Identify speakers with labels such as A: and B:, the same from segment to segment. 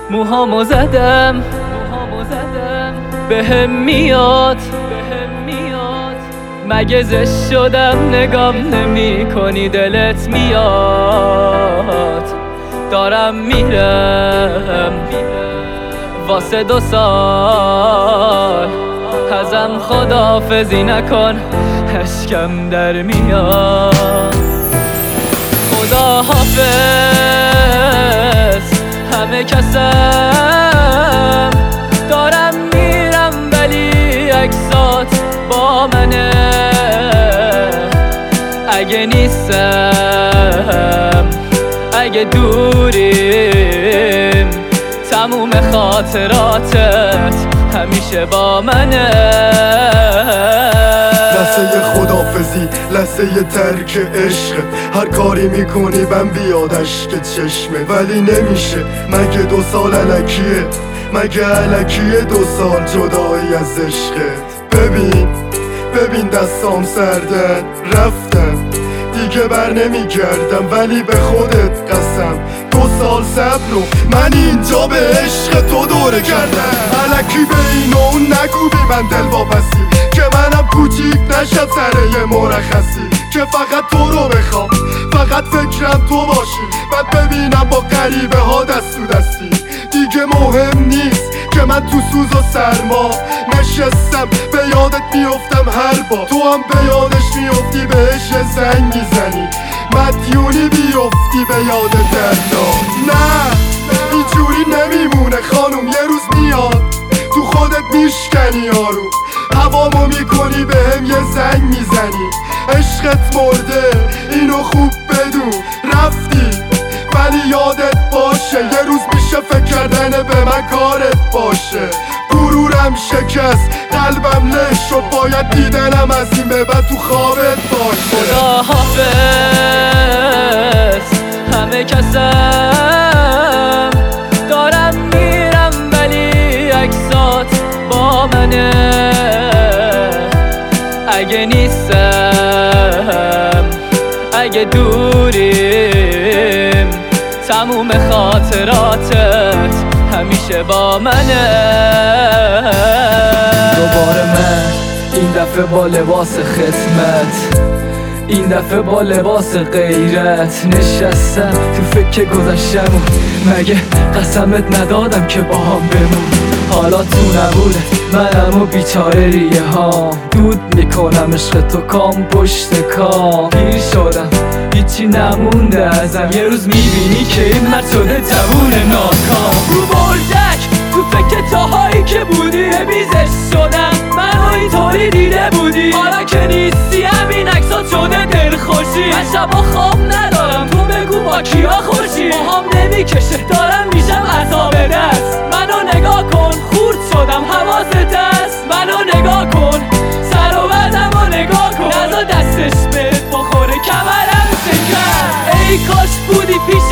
A: موهامو زدم بهم میاد مگه زشت شدم نگام نمی کنی دلت میاد دارم میرم واسه 2 سال ازم خداحافظی نکن اشکم در میاد خدا حافظ همه کسم دارم میرم ولی عکسات با منه اگه نیستم اگه دوریم تموم خاطراتت همیشه با منه
B: لحظه خدافزی لحظه ترک عشق هر کاری میکنی بم بیاد اشک چشمه ولی نمیشه مگه 2 سال الکیه مگه الکیه 2 سال جدایی از عشقت ببین دستام سردن رفتم دیگه بر نمیگردم ولی به خودت قسم 2 سال صبر و من اینجا به عشق تو دوره کردم الکی به این و اون نگو بی من دل واپسی که منم کوچیک نشد سر یه مرخصی که فقط تو رو بخوام فقط فکرم تو باشی بعد ببینم با غریبه ها دست تو دستی دیگه مهم نیست که من تو سوز و سرما نشستم به یادت میفتم هر بار تو هم به یادش میفتی بهش یه زنگ میزنی مدیونی بیفتی به یاد دردا نه اینجوری نمیمونه خانوم یه روز میاد تو خودت میشکنی یارو هوامو میکنی بهم یه زنگ میزنی عشقت مرده اینو خوب بدون رفتی ولی یادت باشه یه روز میشه فکر کردن به من کارت باشه غرورم شکست قلبم لش شد باید دیدنم از این به بعد تو خوابت باشه
A: خدا حافظ همه کسم دارم میرم ولی عکسات با منه اگه نیستم اگه دوریم تموم خاطراتت همیشه با منه دوباره من این دفعه با لباس خدمت این دفعه با لباس غیرت نشستم تو فکر گذشتم و مگه قسمت ندادم که با هم بمون حالا تو نبودت منم و بیچاره ریه ها دود میکنم عشق تو کام پشت کام پیر شدم هیچی نمونده ازم یه روز میبینی که این مرد شده جوون ناکام رو بردک تو فکر تاهایی که بودی بیزش شدم منو اینطوری دیده بودی حالا که نیستی همین عکسات شده دلخوشی من شبا خواب ندارم تو بگو با کیا خوشی ماهام نمیکشه دارم میشم عذاب دست منو نگاه کن خورد شدم حواست هست منو نگاه کن سر و بدم و نگاه کن نزا دستش بهت بخوره کمرم شکر ای کاش بودی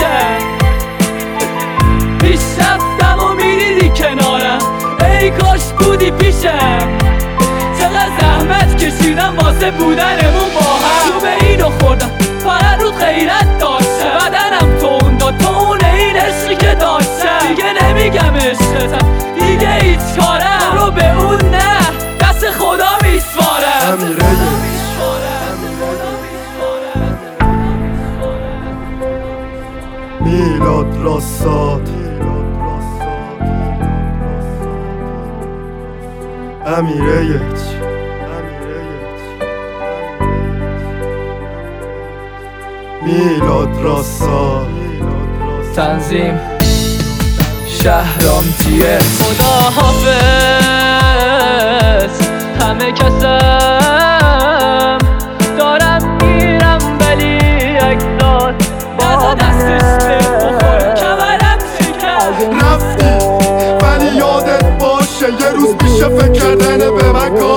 A: پیش رفتم و میدیدی کنارم ای کاش بودی پیشم چقدر زحمت کشیدم واسه بودنمون با هم تو به اینو خوردم فقط رو غیرت داشتم بدنم تون داد تونه این عشقی که داشتم دیگه نمیگم عشقتم دیگه هیچ کارم رو به اون نه دست خدا میسپارم
B: میلاد راستاد امیره میلاد راستاد
A: تنظیم شهرام تیه خدا حافظ همه کسم دارم میرم ولی عکسات با دستش به بخور کمرم شکر
B: رفتی ولی یادت باشه یه روز میشه فکر کردن به من